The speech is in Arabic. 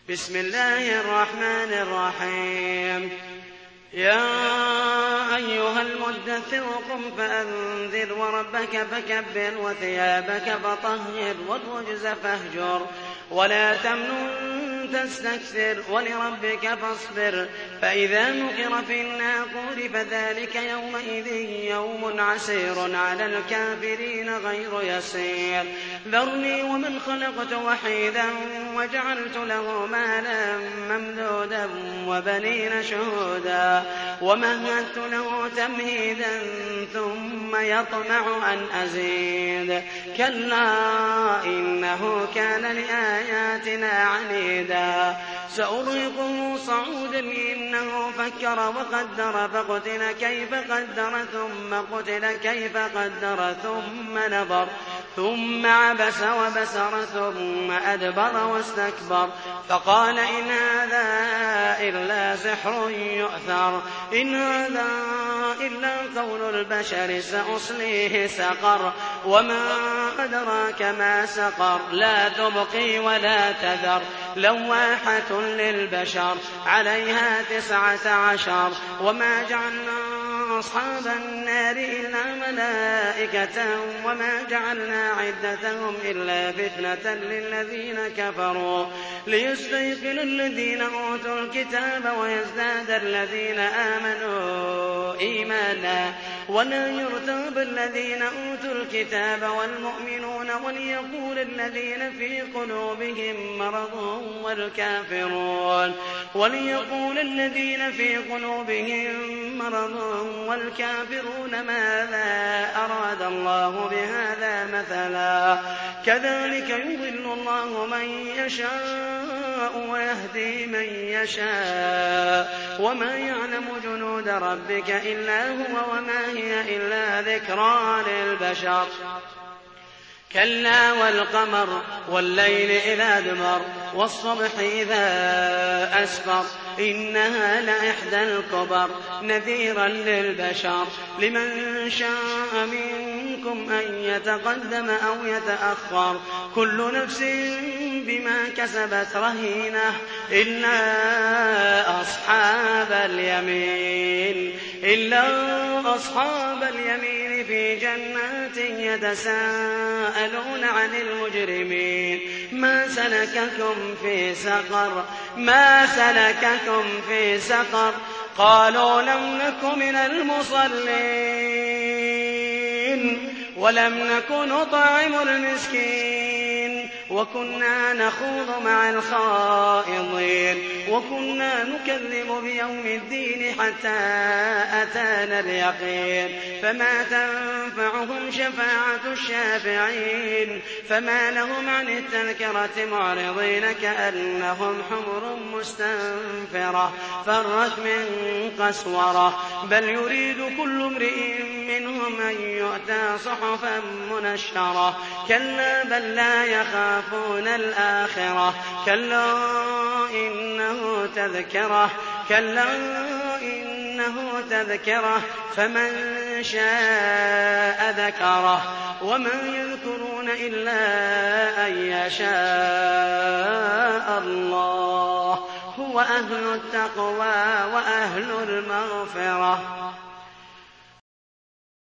بسم الله الرحمن الرحيم يا أيها المدثر قم فأنذر وربك فكبر وثيابك فطهر والرجز فاهجر ولا تمنن تستكثر ولربك فاصبر فإذا نقر في الناقور فذلك يومئذ يوم عسير على الكافرين غير يسير ذرني ومن خلقت وحيدا وجعلت له مالا ممدودا وبنين شهودا ومهدت له تمهيدا ثم يطمع أن أزيد كلا إنه كان لآياتنا عنيدا سأرهقه صعودا إنه فكر وقدر فقتل كيف قدر ثم قتل كيف قدر ثم نظر ثم عبس وبسر ثم أدبر واستكبر فقال إن هذا إلا سحر يؤثر إن هذا إلا قول البشر سأصليه سقر وما أدراك ما سقر لا تبقي ولا تذر لواحة للبشر عليها 19 وما جعلنا أصحاب النار إلا ملائكة وما جعلنا عدتهم إلا فتنة للذين كفروا ليستيقن الذين أوتوا الكتاب ويزداد الذين آمنوا إيمانا ولا يرتاب الذين أوتوا الكتاب والمؤمنون وليقول الذين في قلوبهم مرض والكافرون ماذا أراد الله بهذا مثلا كذلك يضل الله من يشاء ويهدي من يشاء وما يعلم جنود ربك إلا هو وما هي إلا ذكرى للبشر كلا والقمر والليل إذا أدبر والصبح إذا أسفر إنها لإحدى الكبر نذيرا للبشر لمن شاء منكم أن يتقدم أو يتأخر كل نفس بما كسبت رهينة إلا أصحاب اليمين في جنات يتساءلون عن المجرمين ما سلككم في سقر قالوا لم نك من المصلين ولم نك نطعم المسكين وكنا نخوض مع الخائضين وكنا نكذب بيوم الدين حتى أتانا اليقين فما تنفعهم شفاعة الشافعين فما لهم عن التذكرة معرضين كأنهم حمر مستنفرة فرت من قسورة بل يريد كل امرئ منهم أن يؤتى صحفا منشرة كلا بل لا يخافون الآخرة كلا إنه تذكرة فمن شاء ذكره وما يذكرون إلا أن يشاء الله هو أهل التقوى وأهل المغفرة